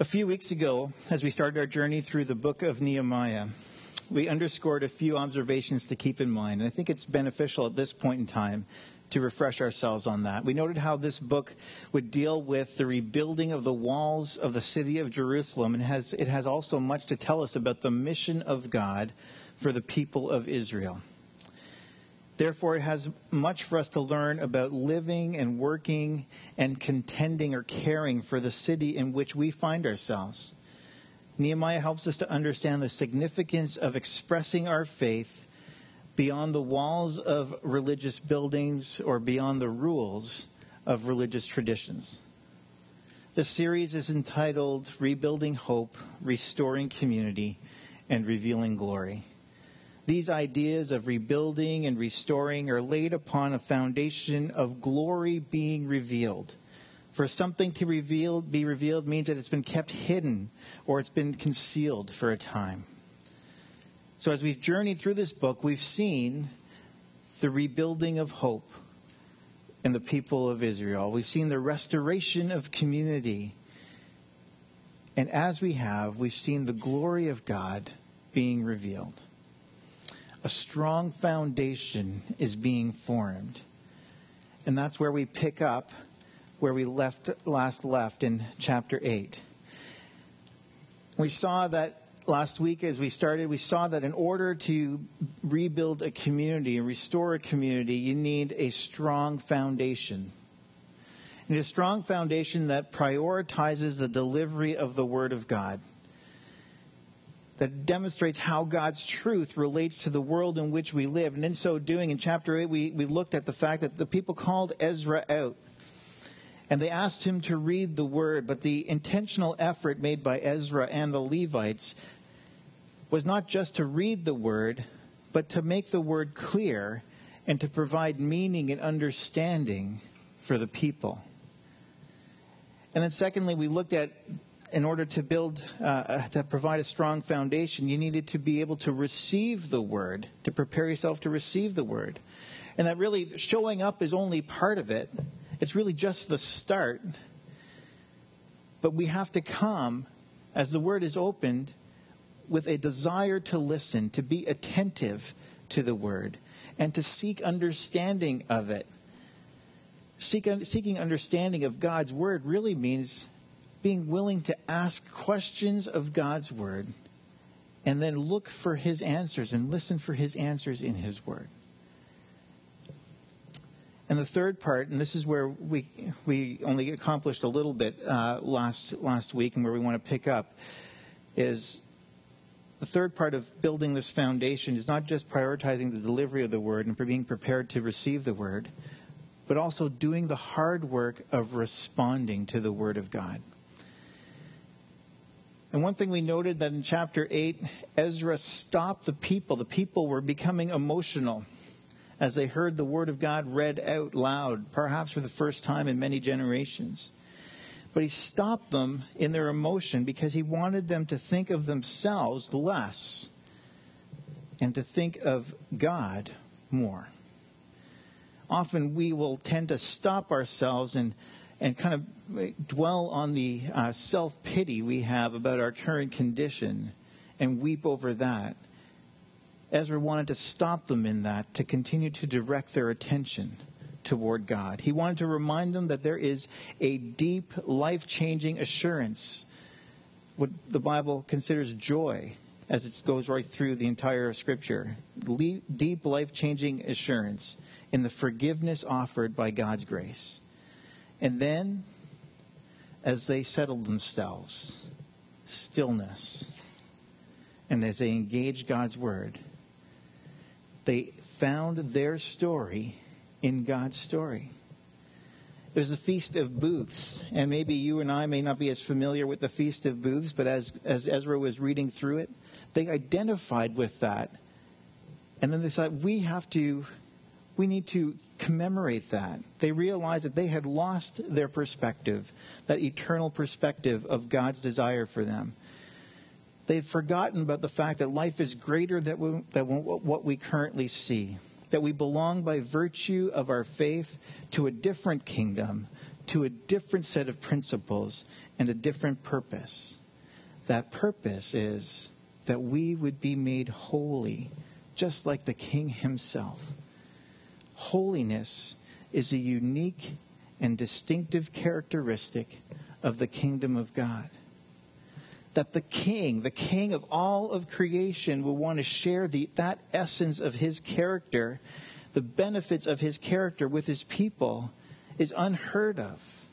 A few weeks ago, as we started our journey through the book of Nehemiah, we underscored a few observations to keep in mind. And I think it's beneficial at this point in time to refresh ourselves on that. We noted how this book would deal with the rebuilding of the walls of the city of Jerusalem. And it has also much to tell us about the mission of God for the people of Israel. Therefore, it has much for us to learn about living and working and contending or caring for the city in which we find ourselves. Nehemiah helps us to understand the significance of expressing our faith beyond the walls of religious buildings or beyond the rules of religious traditions. This series is entitled Rebuilding Hope, Restoring Community, and Revealing Glory. These ideas of rebuilding and restoring are laid upon a foundation of glory being revealed. For something to be revealed means that it's been kept hidden or it's been concealed for a time. So as we've journeyed through this book, we've seen the rebuilding of hope in the people of Israel. We've seen the restoration of community. And as we've seen the glory of God being revealed. A strong foundation is being formed. And that's where we pick up where we left in chapter 8. We saw that last week as we started, we saw that in order to rebuild a community and restore a community, you need a strong foundation. You need a strong foundation that prioritizes the delivery of the Word of God. That demonstrates how God's truth relates to the world in which we live. And in so doing, in chapter 8, we looked at the fact that the people called Ezra out. And they asked him to read the word. But the intentional effort made by Ezra and the Levites was not just to read the word, but to make the word clear and to provide meaning and understanding for the people. And then secondly, we looked at in order to provide a strong foundation, you needed to be able to receive the word, to prepare yourself to receive the word. And that really showing up is only part of it. It's really just the start. But we have to come, as the word is opened, with a desire to listen, to be attentive to the word, and to seek understanding of it. Seeking understanding of God's word really means being willing to ask questions of God's word and then look for his answers and listen for his answers in his word. And the third part, and this is where we only accomplished a little bit last week and where we want to pick up, is the third part of building this foundation is not just prioritizing the delivery of the word and being prepared to receive the word, but also doing the hard work of responding to the word of God. And one thing we noted that in chapter 8, Ezra stopped the people. The people were becoming emotional as they heard the word of God read out loud, perhaps for the first time in many generations. But he stopped them in their emotion because he wanted them to think of themselves less and to think of God more. Often we will tend to stop ourselves and kind of dwell on the self-pity we have about our current condition and weep over that. Ezra wanted to stop them in that, to continue to direct their attention toward God. He wanted to remind them that there is a deep, life-changing assurance, what the Bible considers joy, as it goes right through the entire Scripture. Deep, life-changing assurance in the forgiveness offered by God's grace. And then, as they settled themselves, stillness, and as they engaged God's word, they found their story in God's story. There's the Feast of Booths, and maybe you and I may not be as familiar with the Feast of Booths, but as Ezra was reading through it, they identified with that. And then they thought, we need to commemorate that. They realized that they had lost their perspective, that eternal perspective of God's desire for them. They had forgotten about the fact that life is greater than what we currently see, that we belong by virtue of our faith to a different kingdom, to a different set of principles and a different purpose. That purpose is that we would be made holy, just like the King himself. Holiness is a unique and distinctive characteristic of the kingdom of God. That the King of all of creation, will want to share that essence of his character, the benefits of his character with his people, is unheard of.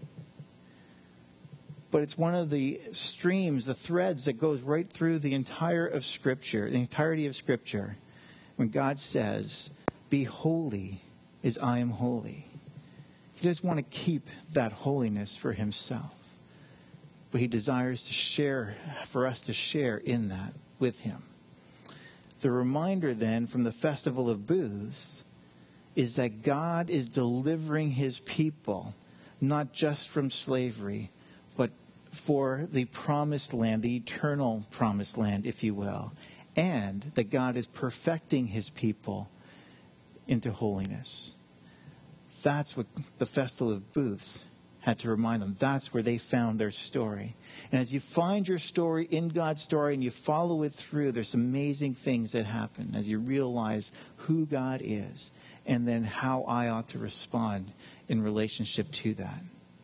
But it's one of the streams, the threads that goes right through the entirety of Scripture, when God says, "Be holy as I am holy." He doesn't want to keep that holiness for himself, but he desires to share, for us to share in that with him. The reminder then from the Festival of Booths is that God is delivering his people, not just from slavery, but for the promised land, the eternal promised land, if you will, and that God is perfecting his people into holiness. That's what the Festival of Booths had to remind them. That's where they found their story. And as you find your story in God's story and you follow it through, there's amazing things that happen as you realize who God is and then how I ought to respond in relationship to that.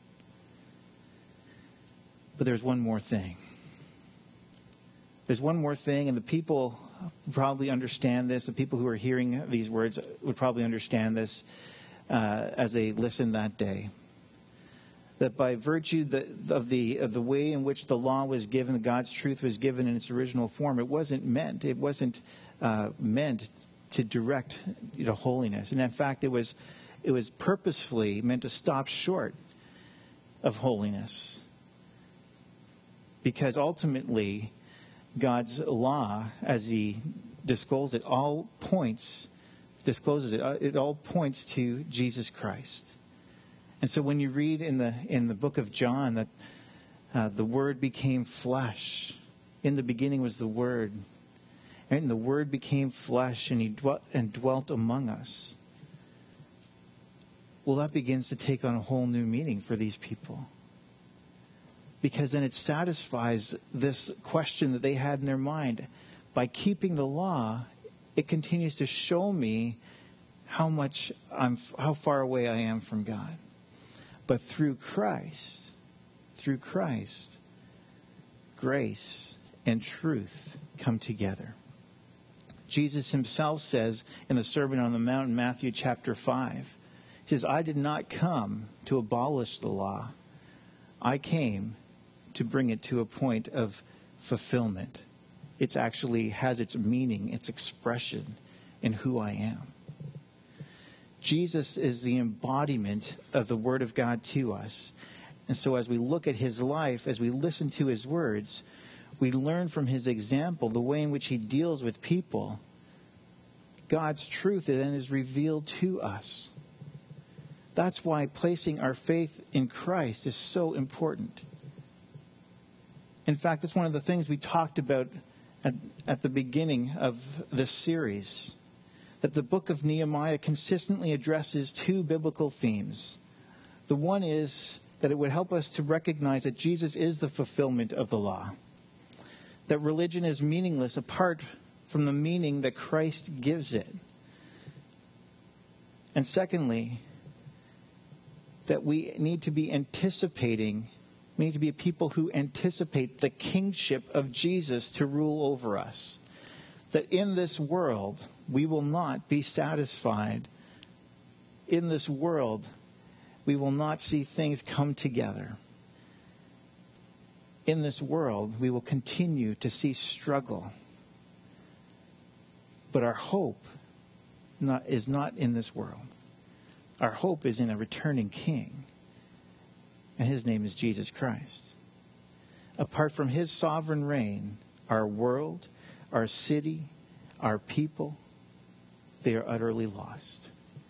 But there's one more thing. There's one more thing, and the people probably understand this. The people who are hearing these words would probably understand this as they listened that day. That by virtue of the way in which the law was given, God's truth was given in its original form, it wasn't meant to direct holiness. And in fact, it was purposefully meant to stop short of holiness. Because ultimately, God's law, as he discloses it, all points to Jesus Christ. And so when you read in the book of John that the Word became flesh, in the beginning was the Word, and the Word became flesh, and he dwelt among us. Well, that begins to take on a whole new meaning for these people. Because then it satisfies this question that they had in their mind. By keeping the law, it continues to show me how far away I am from God. But through Christ, grace and truth come together. Jesus himself says in the Sermon on the Mount in Matthew chapter 5, he says, "I did not come to abolish the law. I came to bring it to a point of fulfillment." It actually has its meaning, its expression in who I am. Jesus is the embodiment of the Word of God to us. And so as we look at his life, as we listen to his words, we learn from his example the way in which he deals with people. God's truth then is revealed to us. That's why placing our faith in Christ is so important. In fact, that's one of the things we talked about at the beginning of this series. That the book of Nehemiah consistently addresses two biblical themes. The one is that it would help us to recognize that Jesus is the fulfillment of the law. That religion is meaningless apart from the meaning that Christ gives it. And secondly, that we need to be anticipating. We need to be a people who anticipate the kingship of Jesus to rule over us. That in this world, we will not be satisfied. In this world, we will not see things come together. In this world, we will continue to see struggle. But our hope is not in this world. Our hope is in a returning King. And his name is Jesus Christ. Apart from his sovereign reign, our world, our city, our people, they are utterly lost.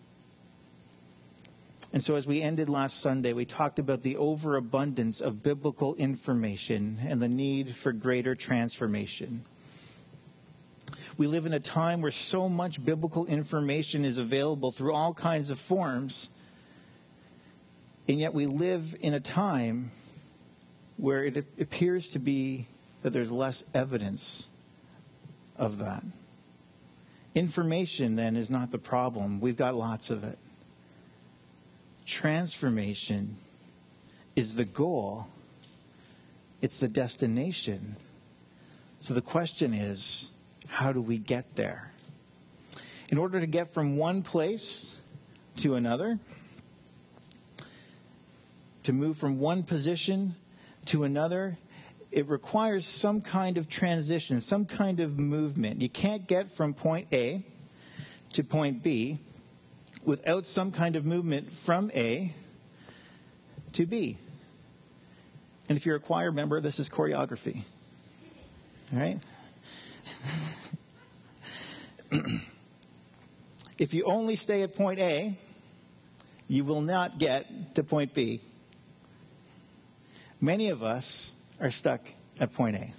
And so as we ended last Sunday, we talked about the overabundance of biblical information and the need for greater transformation. We live in a time where so much biblical information is available through all kinds of forms And yet we live in a time where it appears to be that there's less evidence of that. Information, then, is not the problem. We've got lots of it. Transformation is the goal. It's the destination. So the question is, how do we get there? In order to get from one place to another, to move from one position to another, it requires some kind of transition, some kind of movement. You can't get from point A to point B without some kind of movement from A to B. And if you're a choir member, this is choreography. All right? If you only stay at point A, you will not get to point B. Many of us are stuck at point A.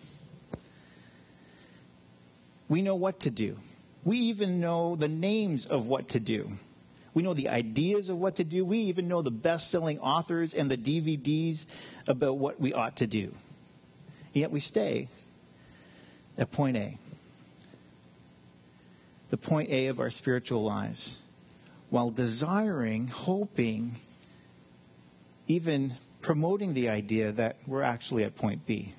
We know what to do. We even know the names of what to do. We know the ideas of what to do. We even know the best-selling authors and the DVDs about what we ought to do. Yet we stay at point A. The point A of our spiritual lives. While desiring, hoping, even promoting the idea that we're actually at point B.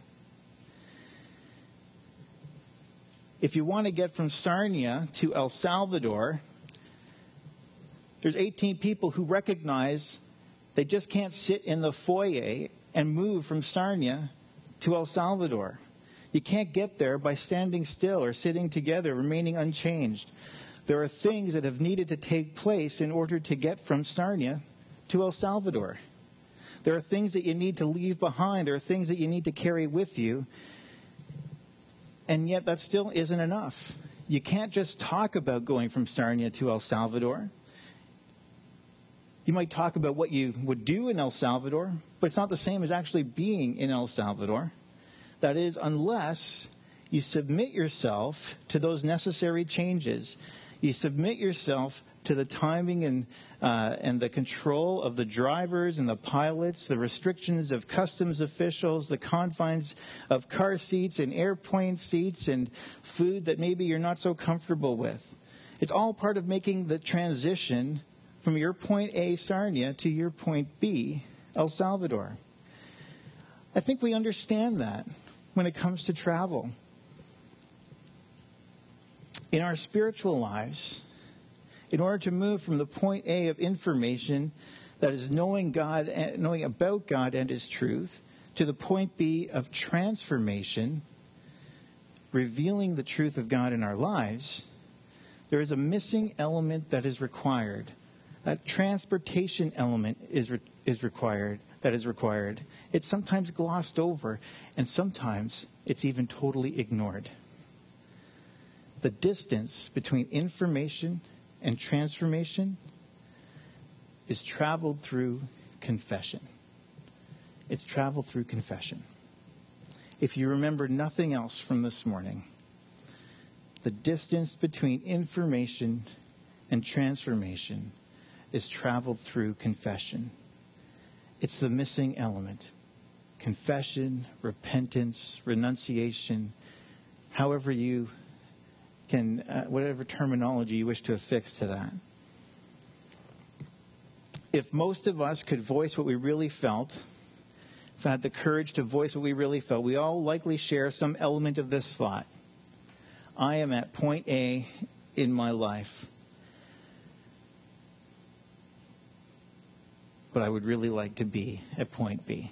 If you want to get from Sarnia to El Salvador, there's 18 people who recognize they just can't sit in the foyer and move from Sarnia to El Salvador. You can't get there by standing still or sitting together, remaining unchanged. There are things that have needed to take place in order to get from Sarnia to El Salvador. There are things that you need to leave behind. There are things that you need to carry with you. And yet that still isn't enough. You can't just talk about going from Sarnia to El Salvador. You might talk about what you would do in El Salvador, but it's not the same as actually being in El Salvador. That is, unless you submit yourself to those necessary changes. You submit yourself to the timing and the control of the drivers and the pilots, the restrictions of customs officials, the confines of car seats and airplane seats and food that maybe you're not so comfortable with. It's all part of making the transition from your point A, Sarnia, to your point B, El Salvador. I think we understand that when it comes to travel. In our spiritual lives, in order to move from the point A of information, that is knowing God, knowing about God and His truth, to the point B of transformation, revealing the truth of God in our lives, there is a missing element that is required. That transportation element is required. That is required. It's sometimes glossed over, and sometimes it's even totally ignored. The distance between information and transformation is traveled through confession. It's traveled through confession. If you remember nothing else from this morning, the distance between information and transformation is traveled through confession. It's the missing element. Confession, repentance, renunciation, however you can, whatever terminology you wish to affix to that. If most of us could voice what we really felt, if had the courage to voice what we really felt, we all likely share some element of this thought. I am at point A in my life, but I would really like to be at point B.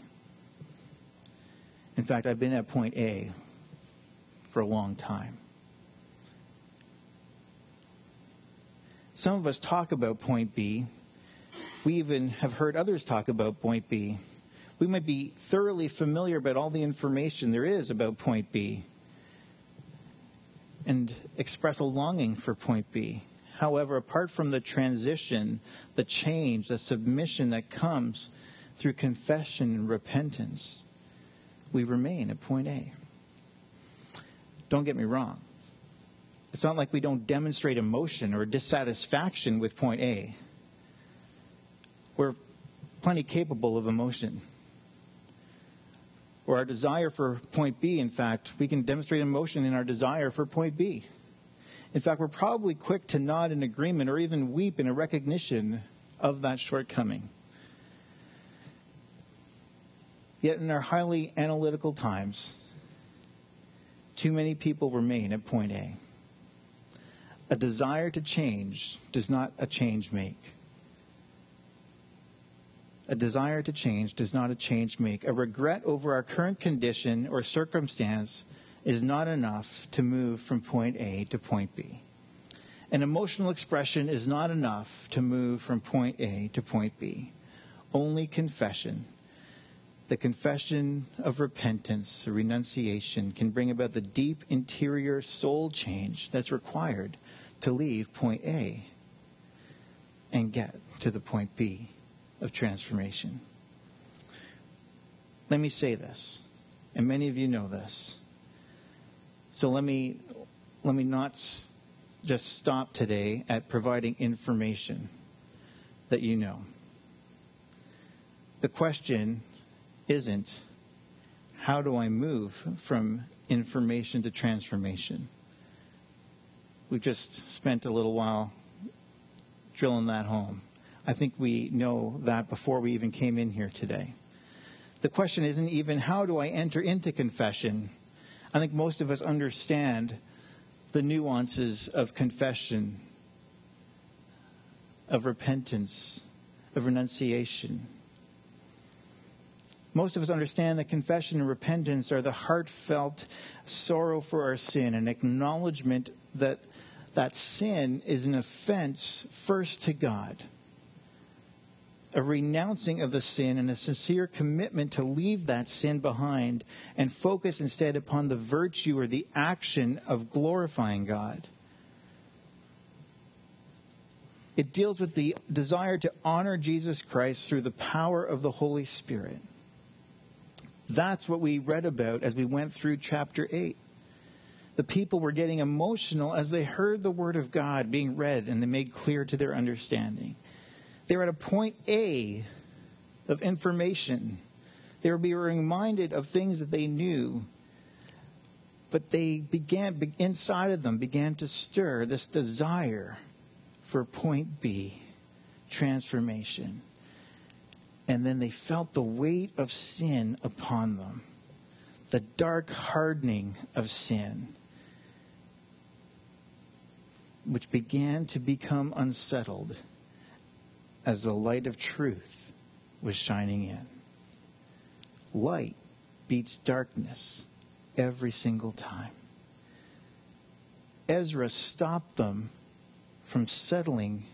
In fact, I've been at point A for a long time. Some of us talk about point B. We even have heard others talk about point B. We might be thoroughly familiar about all the information there is about point B and express a longing for point B. However, apart from the transition, the change, the submission that comes through confession and repentance, we remain at point A. Don't get me wrong. It's not like we don't demonstrate emotion or dissatisfaction with point A. We're plenty capable of emotion. Or our desire for point B, in fact, we can demonstrate emotion in our desire for point B. In fact, we're probably quick to nod in agreement or even weep in a recognition of that shortcoming. Yet in our highly analytical times, too many people remain at point A. A desire to change does not a change make. A desire to change does not a change make. A regret over our current condition or circumstance is not enough to move from point A to point B. An emotional expression is not enough to move from point A to point B. Only confession, the confession of repentance, renunciation, can bring about the deep interior soul change that's required to leave point A and get to the point B of transformation. Let me say this, and many of you know this. So let me not just stop today at providing information that you know. The question isn't, how do I move from information to transformation? We've just spent a little while drilling that home. I think we know that before we even came in here today. The question isn't even, how do I enter into confession? I think most of us understand the nuances of confession, of repentance, of renunciation. Most of us understand that confession and repentance are the heartfelt sorrow for our sin, an acknowledgement that that sin is an offense first to God. A renouncing of the sin and a sincere commitment to leave that sin behind and focus instead upon the virtue or the action of glorifying God. It deals with the desire to honor Jesus Christ through the power of the Holy Spirit. That's what we read about as we went through chapter 8. The people were getting emotional as they heard the word of God being read and they made clear to their understanding. They were at a point A of information. They were being reminded of things that they knew. But inside of them began to stir this desire for point B, transformation. And then they felt the weight of sin upon them. The dark hardening of sin, which began to become unsettled as the light of truth was shining in. Light beats darkness every single time. Ezra stopped them from settling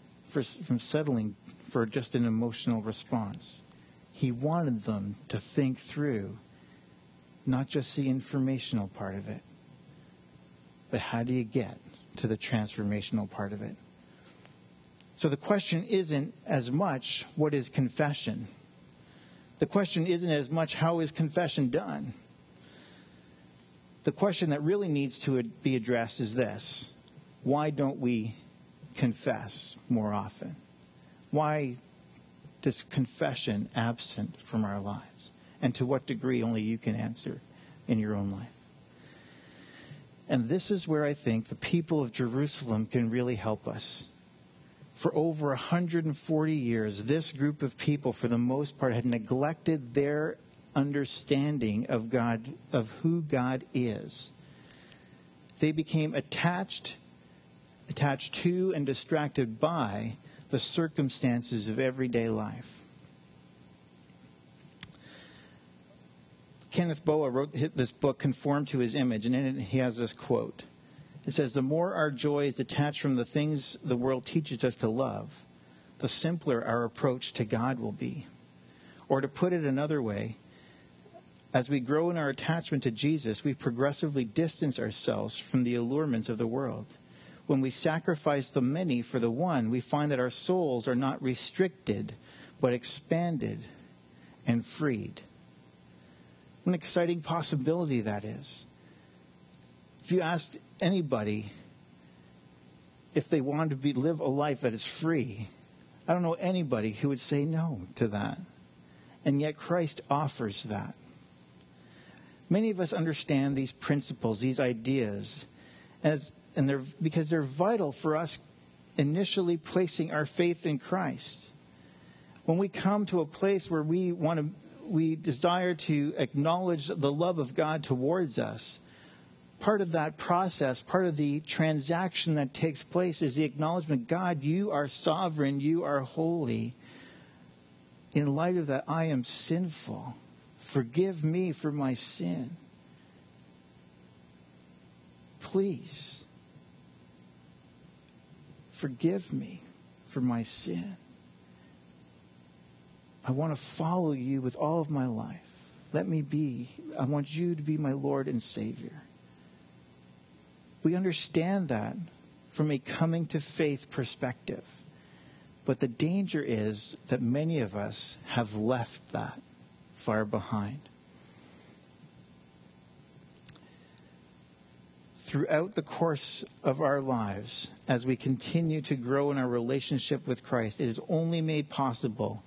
for just an emotional response. He wanted them to think through not just the informational part of it, but how do you get to the transformational part of it? So the question isn't as much, what is confession? The question isn't as much, how is confession done? The question that really needs to be addressed is this: why don't we confess more often? Why is confession absent from our lives? And to what degree only you can answer in your own life. And this is where I think the people of Jerusalem can really help us. For over 140 years, this group of people, for the most part, had neglected their understanding of God, of who God is. They became attached to and distracted by the circumstances of everyday life. Kenneth Boa wrote this book, Conformed to His Image, and in it he has this quote. It says, "The more our joy is detached from the things the world teaches us to love, the simpler our approach to God will be." Or to put it another way, as we grow in our attachment to Jesus, we progressively distance ourselves from the allurements of the world. When we sacrifice the many for the one, we find that our souls are not restricted, but expanded and freed. What an exciting possibility that is. If you asked anybody if they wanted to live a life that is free, I don't know anybody who would say no to that. And yet Christ offers that. Many of us understand these principles, these ideas, because they're vital for us initially placing our faith in Christ. When we come to a place where we desire to acknowledge the love of God towards us, part of that process, part of the transaction that takes place is the acknowledgement, God, you are sovereign, you are holy. In light of that, I am sinful. Forgive me for my sin. Please, forgive me for my sin. I want to follow you with all of my life. I want you to be my Lord and Savior. We understand that from a coming to faith perspective. But the danger is that many of us have left that far behind. Throughout the course of our lives, as we continue to grow in our relationship with Christ, it is only made possible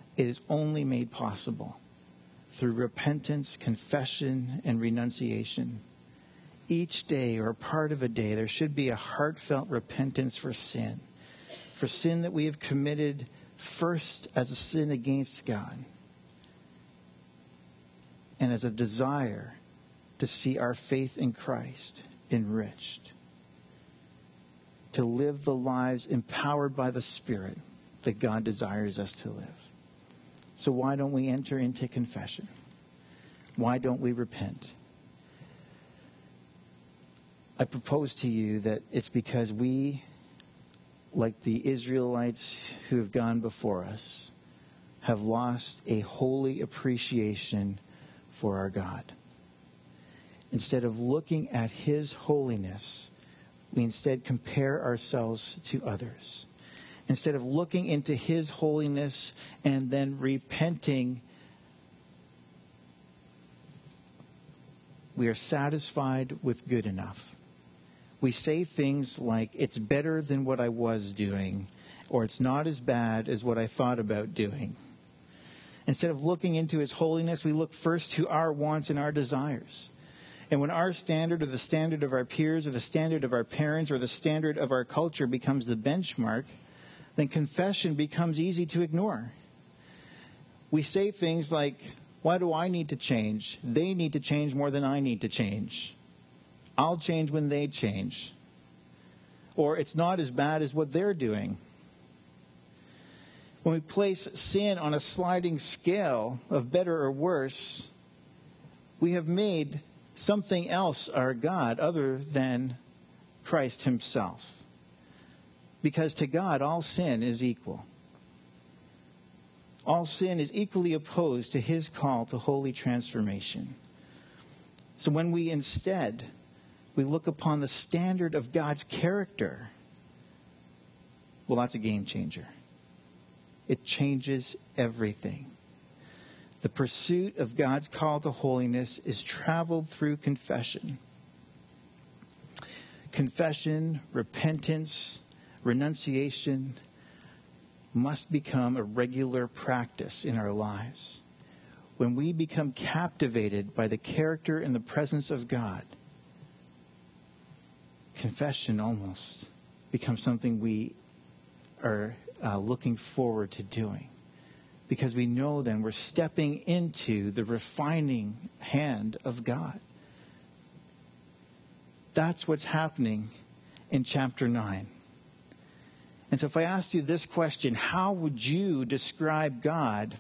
through repentance, confession, and renunciation. Each day or part of a day, there should be a heartfelt repentance for sin that we have committed first as a sin against God, and as a desire to see our faith in Christ enriched, to live the lives empowered by the Spirit that God desires us to live. So why don't we enter into confession? Why don't we repent? I propose to you that it's because we, like the Israelites who have gone before us, have lost a holy appreciation for our God. Instead of looking at His holiness, we instead compare ourselves to others. Instead of looking into His holiness and then repenting, we are satisfied with good enough. We say things like, it's better than what I was doing, or it's not as bad as what I thought about doing. Instead of looking into His holiness, we look first to our wants and our desires. And when our standard or the standard of our peers or the standard of our parents or the standard of our culture becomes the benchmark, then confession becomes easy to ignore. We say things like, why do I need to change? They need to change more than I need to change. I'll change when they change. Or it's not as bad as what they're doing. When we place sin on a sliding scale of better or worse, we have made something else our God other than Christ Himself. Because to God, all sin is equal. All sin is equally opposed to His call to holy transformation. So when we instead look upon the standard of God's character, well, that's a game changer. It changes everything. The pursuit of God's call to holiness is traveled through confession. Confession, repentance, renunciation must become a regular practice in our lives. When we become captivated by the character and the presence of God, confession almost becomes something we are looking forward to doing. Because we know then we're stepping into the refining hand of God. That's what's happening in chapter 9. And so if I asked you this question, how would you describe God?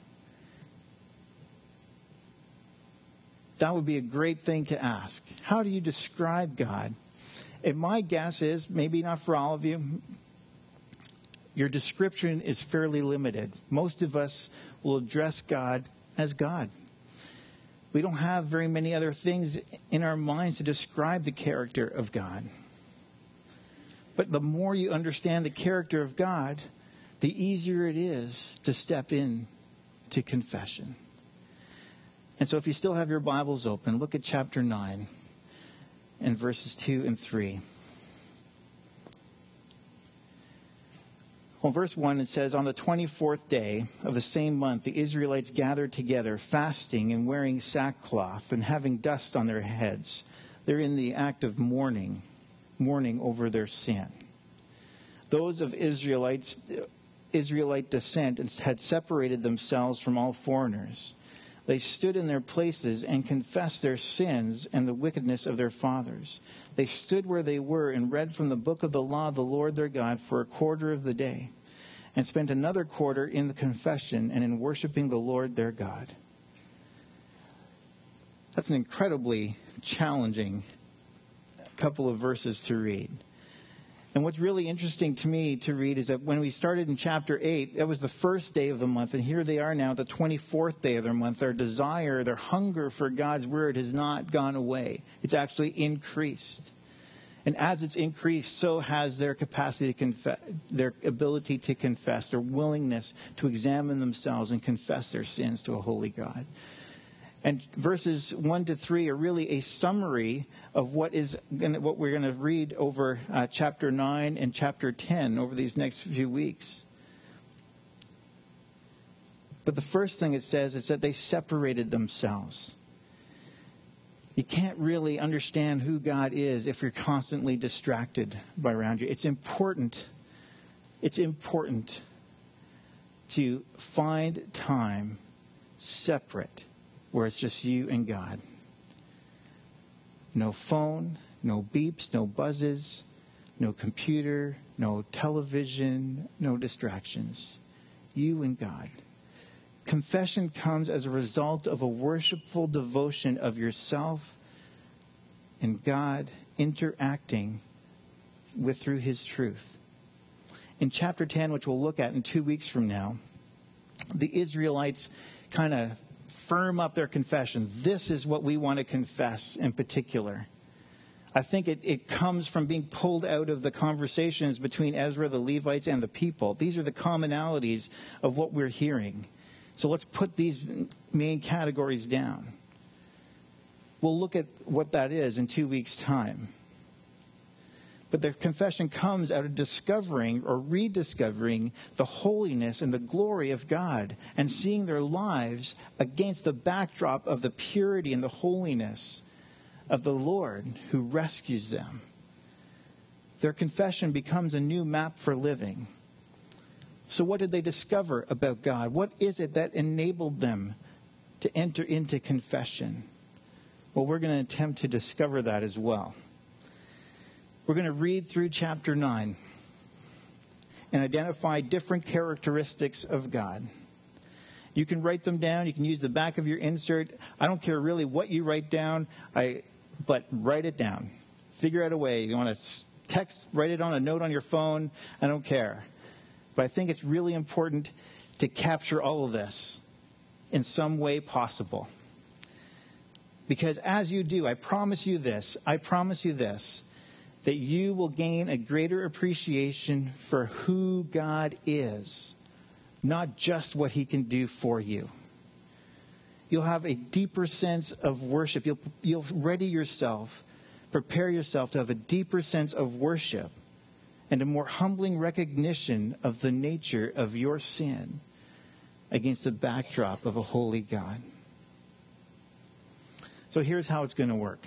That would be a great thing to ask. How do you describe God? And my guess is, maybe not for all of you, your description is fairly limited. Most of us will address God as God. We don't have very many other things in our minds to describe the character of God. But the more you understand the character of God, the easier it is to step in to confession. And so if you still have your Bibles open, look at chapter 9 and verses 2 and 3. Well, verse 1, it says, on the 24th day of the same month, the Israelites gathered together, fasting and wearing sackcloth and having dust on their heads. They're in the act of mourning over their sin. Those of Israelite descent had separated themselves from all foreigners. They stood in their places and confessed their sins and the wickedness of their fathers. They stood where they were and read from the book of the law of the Lord their God for a quarter of the day, and spent another quarter in the confession and in worshiping the Lord their God. That's an incredibly challenging couple of verses to read. And what's really interesting to me to read is that when we started in chapter 8, that was the first day of the month, and here they are now, the 24th day of their month. Their desire, their hunger for God's word has not gone away. It's actually increased. And as it's increased, so has their capacity to confess, their ability to confess, their willingness to examine themselves and confess their sins to a holy God. And verses 1 to 3 are really a summary of what we're going to read over chapter 9 and chapter 10 over these next few weeks. But the first thing it says is that they separated themselves. You can't really understand who God is if you're constantly distracted by around you. It's important to find time separate where it's just you and God. No phone, no beeps, no buzzes, no computer, no television, no distractions. You and God. Confession comes as a result of a worshipful devotion of yourself and God interacting through His truth. In chapter 10, which we'll look at in 2 weeks from now, the Israelites kind of firm up their confession. This is what we want to confess in particular. I think it comes from being pulled out of the conversations between Ezra, the Levites, and the people. These are the commonalities of what we're hearing. So let's put these main categories down. We'll look at what that is in 2 weeks' time. But their confession comes out of discovering or rediscovering the holiness and the glory of God and seeing their lives against the backdrop of the purity and the holiness of the Lord who rescues them. Their confession becomes a new map for living. So what did they discover about God? What is it that enabled them to enter into confession? Well, we're going to attempt to discover that as well. We're going to read through chapter 9 and identify different characteristics of God. You can write them down. You can use the back of your insert. I don't care really what you write down, but write it down. Figure out a way. You want to text, write it on a note on your phone. I don't care. But I think it's really important to capture all of this in some way possible. Because as you do, I promise you this, that you will gain a greater appreciation for who God is, not just what He can do for you. You'll have a deeper sense of worship. You'll ready yourself, prepare yourself to have a deeper sense of worship and a more humbling recognition of the nature of your sin against the backdrop of a holy God. So here's how it's going to work.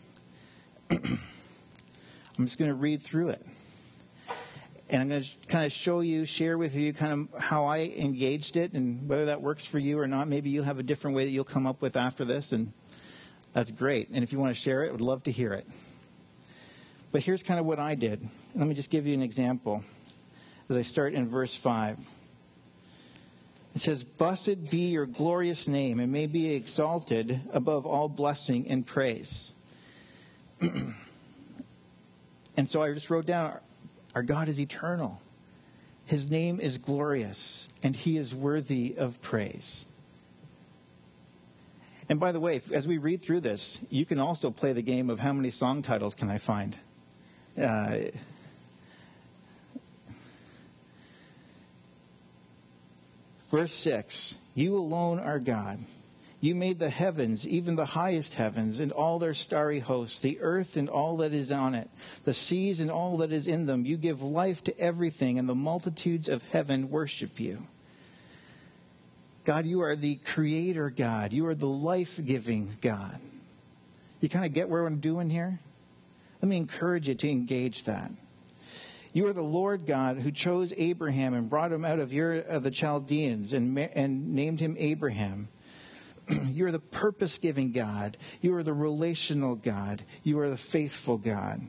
I'm just going to read through it. And I'm going to kind of share with you kind of how I engaged it and whether that works for you or not. Maybe you have a different way that you'll come up with after this, and that's great. And if you want to share it, I would love to hear it. But here's kind of what I did. Let me just give you an example as I start in verse 5. It says, "Blessed be your glorious name, and may be exalted above all blessing and praise." And so I just wrote down, our God is eternal. His name is glorious, and He is worthy of praise. And by the way, as we read through this, you can also play the game of how many song titles can I find? Verse 6, "You alone are God. You made the heavens, even the highest heavens, and all their starry hosts, the earth and all that is on it, the seas and all that is in them. You give life to everything, and the multitudes of heaven worship you. God, you are the creator God. You are the life-giving God. You kind of get where I'm doing here? Let me encourage you to engage that. You are the Lord God who chose Abraham and brought him out of the Chaldeans and named him Abraham. You are the purpose-giving God. You are the relational God. You are the faithful God.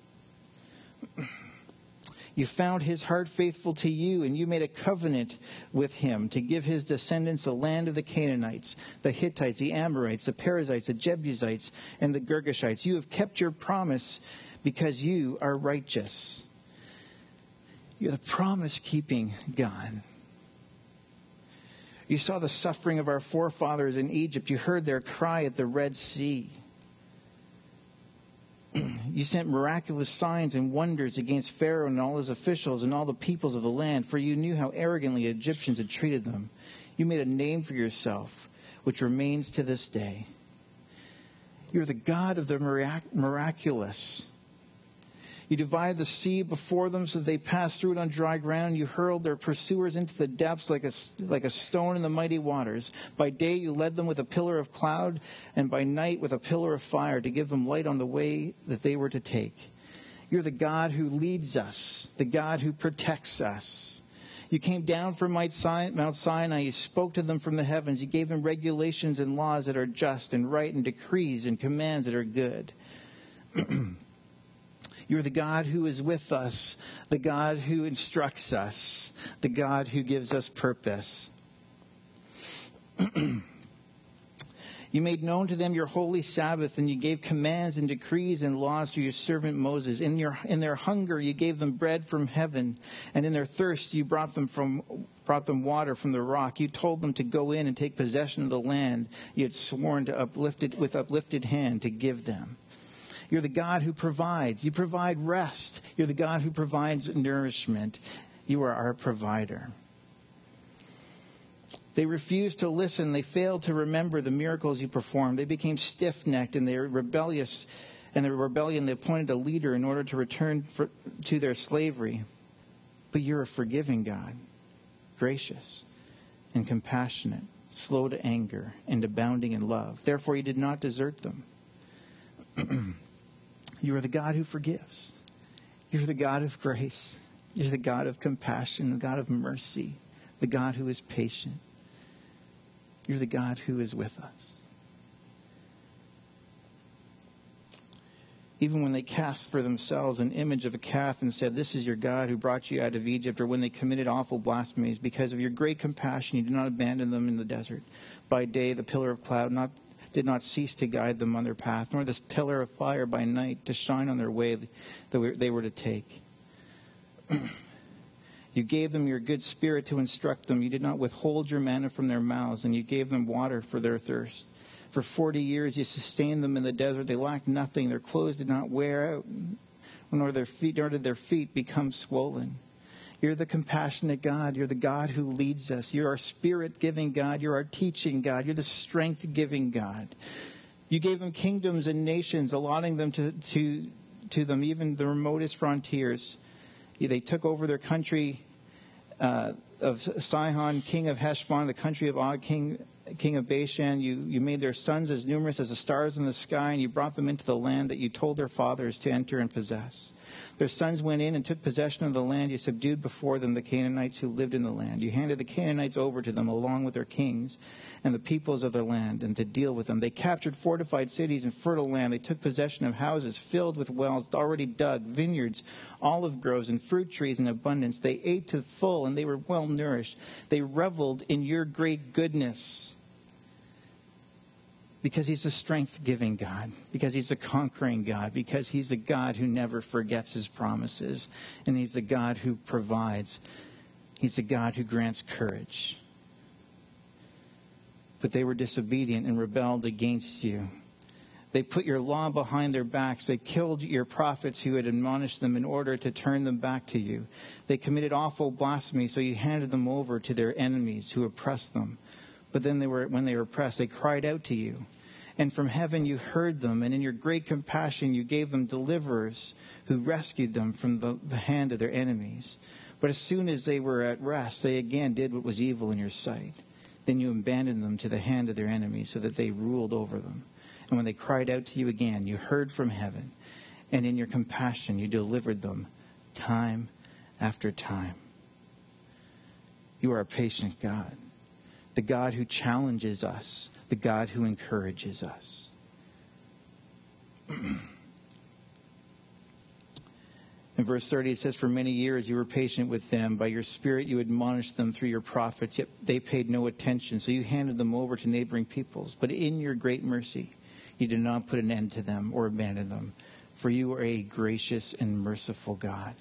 You found his heart faithful to you, and you made a covenant with him to give his descendants the land of the Canaanites, the Hittites, the Amorites, the Perizzites, the Jebusites, and the Girgashites. You have kept your promise because you are righteous. You're the promise-keeping God. You saw the suffering of our forefathers in Egypt. You heard their cry at the Red Sea. You sent miraculous signs and wonders against Pharaoh and all his officials and all the peoples of the land, for you knew how arrogantly Egyptians had treated them. You made a name for yourself, which remains to this day. You're the God of the miraculous. You divided the sea before them so that they passed through it on dry ground. You hurled their pursuers into the depths like a stone in the mighty waters. By day you led them with a pillar of cloud, and by night with a pillar of fire to give them light on the way that they were to take. You're the God who leads us, the God who protects us. You came down from Mount Sinai. You spoke to them from the heavens. You gave them regulations and laws that are just and right, and decrees and commands that are good. You're the God who is with us, the God who instructs us, the God who gives us purpose. You made known to them your holy Sabbath, and you gave commands and decrees and laws to your servant Moses. In their hunger you gave them bread from heaven, and in their thirst you brought them water from the rock. You told them to go in and take possession of the land you had sworn to with uplifted hand to give them. You're the God who provides. You provide rest. You're the God who provides nourishment. You are our provider. They refused to listen. They failed to remember the miracles you performed. They became stiff-necked and they were rebellious. And their rebellion, they appointed a leader in order to return to their slavery. But you're a forgiving God, gracious and compassionate, slow to anger and abounding in love. Therefore, you did not desert them. You are the God who forgives. You're the God of grace. You're the God of compassion, the God of mercy, the God who is patient. You're the God who is with us. Even when they cast for themselves an image of a calf and said, "This is your God who brought you out of Egypt," or when they committed awful blasphemies, because of your great compassion, you did not abandon them in the desert. By day, the pillar of cloud did not cease to guide them on their path, nor this pillar of fire by night to shine on their way that they were to take. You gave them your good spirit to instruct them. You did not withhold your manna from their mouths, and you gave them water for their thirst. For 40 years you sustained them in the desert. They lacked nothing. Their clothes did not wear out, nor did their feet become swollen. You're the compassionate God. You're the God who leads us. You're our spirit-giving God. You're our teaching God. You're the strength-giving God. You gave them kingdoms and nations, allotting them to them, even the remotest frontiers. They took over their country of Sihon, king of Heshbon, the country of Og, king of Bashan. You made their sons as numerous as the stars in the sky, and you brought them into the land that you told their fathers to enter and possess. Their sons went in and took possession of the land. You subdued before them the Canaanites who lived in the land. You handed the Canaanites over to them along with their kings and the peoples of their land, and to deal with them. They captured fortified cities and fertile land. They took possession of houses filled with wells already dug, vineyards, olive groves, and fruit trees in abundance. They ate to the full, and they were well nourished. They reveled in your great goodness. Because he's a strength-giving God. Because he's a conquering God. Because he's a God who never forgets his promises. And he's the God who provides. He's the God who grants courage. But they were disobedient and rebelled against you. They put your law behind their backs. They killed your prophets who had admonished them in order to turn them back to you. They committed awful blasphemy, so you handed them over to their enemies who oppressed them. But then when they were pressed, they cried out to you. And from heaven you heard them, and in your great compassion you gave them deliverers who rescued them from the hand of their enemies. But as soon as they were at rest, they again did what was evil in your sight. Then you abandoned them to the hand of their enemies, so that they ruled over them. And when they cried out to you again, you heard from heaven, and in your compassion you delivered them time after time. You are a patient God, the God who challenges us, the God who encourages us. In verse 30, it says, "For many years you were patient with them. By your Spirit you admonished them through your prophets, yet they paid no attention. So you handed them over to neighboring peoples. But in your great mercy, you did not put an end to them or abandon them. For you are a gracious and merciful God.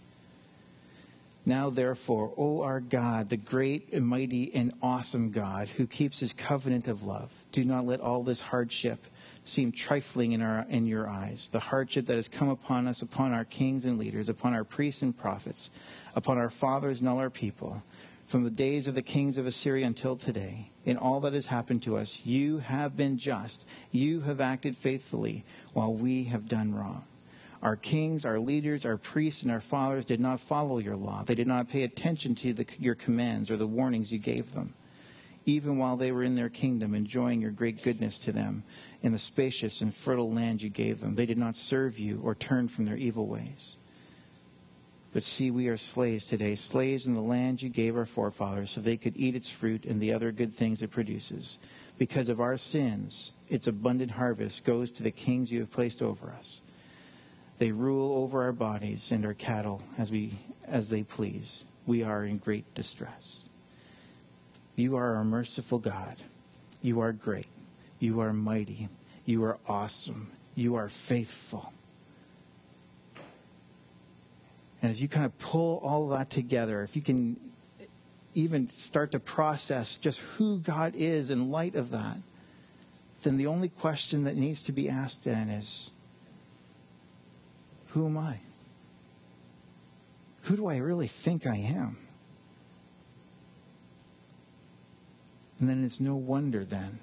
Now, therefore, O our God, the great and mighty and awesome God, who keeps his covenant of love, do not let all this hardship seem trifling in your eyes, the hardship that has come upon us, upon our kings and leaders, upon our priests and prophets, upon our fathers and all our people, from the days of the kings of Assyria until today. In all that has happened to us, you have been just. You have acted faithfully, while we have done wrong. Our kings, our leaders, our priests, and our fathers did not follow your law. They did not pay attention to your commands or the warnings you gave them, even while they were in their kingdom, enjoying your great goodness to them in the spacious and fertile land you gave them. They did not serve you or turn from their evil ways. But see, we are slaves today, slaves in the land you gave our forefathers, so they could eat its fruit and the other good things it produces. Because of our sins, its abundant harvest goes to the kings you have placed over us. They rule over our bodies and our cattle as they please. We are in great distress. You are our merciful God. You are great. You are mighty. You are awesome. You are faithful." And as you kind of pull all that together, if you can even start to process just who God is in light of that, then the only question that needs to be asked then is, who am I? Who do I really think I am? And then it's no wonder then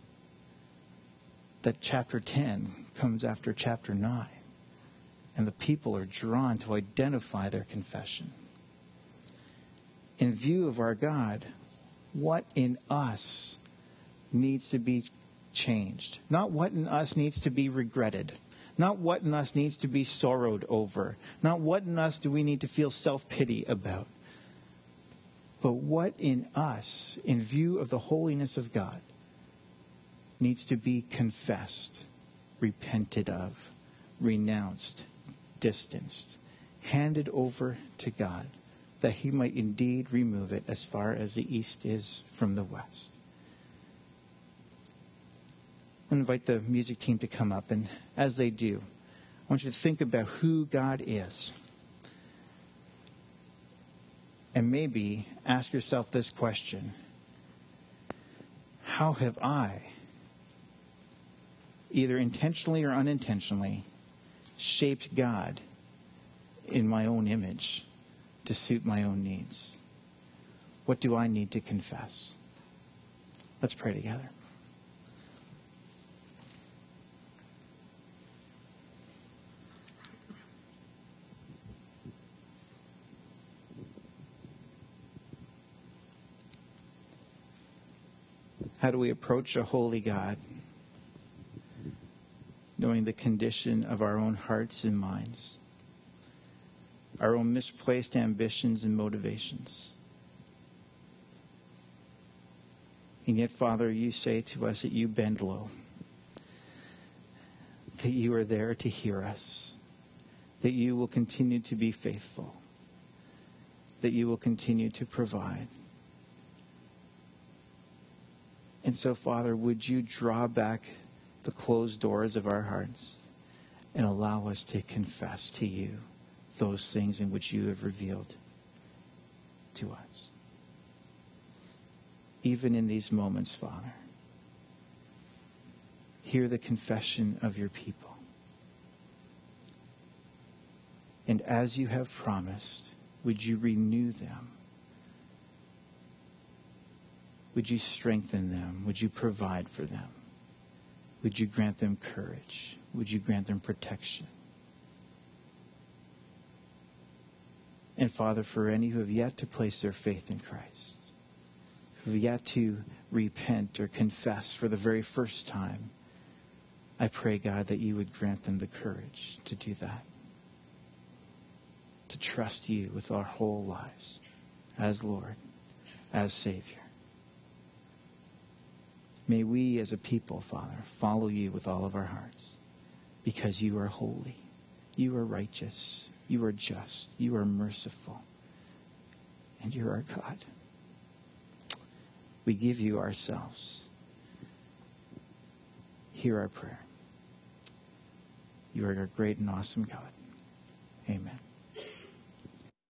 that chapter 10 comes after chapter 9. And the people are drawn to identify their confession. In view of our God, what in us needs to be changed? Not what in us needs to be regretted. Not what in us needs to be sorrowed over. Not what in us do we need to feel self-pity about. But what in us, in view of the holiness of God, needs to be confessed, repented of, renounced, distanced, handed over to God, that he might indeed remove it as far as the east is from the west. I invite the music team to come up, and as they do, I want you to think about who God is. And maybe ask yourself this question: how have I, either intentionally or unintentionally, shaped God in my own image to suit my own needs? What do I need to confess? Let's pray together. How do we approach a holy God, knowing the condition of our own hearts and minds, our own misplaced ambitions and motivations? And yet, Father, you say to us that you bend low, that you are there to hear us, that you will continue to be faithful, that you will continue to provide. And so, Father, would you draw back the closed doors of our hearts and allow us to confess to you those things in which you have revealed to us. Even in these moments, Father, hear the confession of your people. And as you have promised, would you renew them Would you strengthen them? Would you provide for them? Would you grant them courage? Would you grant them protection? And Father, for any who have yet to place their faith in Christ, who have yet to repent or confess for the very first time, I pray, God, that you would grant them the courage to do that, to trust you with our whole lives as Lord, as Savior. May we as a people, Father, follow you with all of our hearts, because you are holy, you are righteous, you are just, you are merciful, and you're our God. We give you ourselves. Hear our prayer. You are our great and awesome God. Amen.